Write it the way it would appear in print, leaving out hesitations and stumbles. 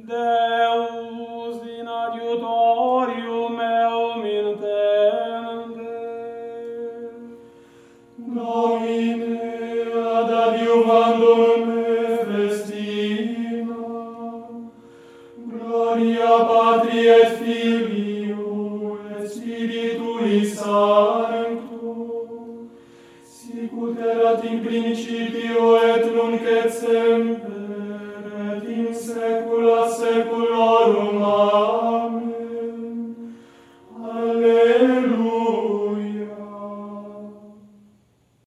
Deus in adiutorium meum intende. Domine, ad adiuvandum me festina, gloria Patri et Filio et Spiritui Sancto, sicut erat in principio et nunc et semper,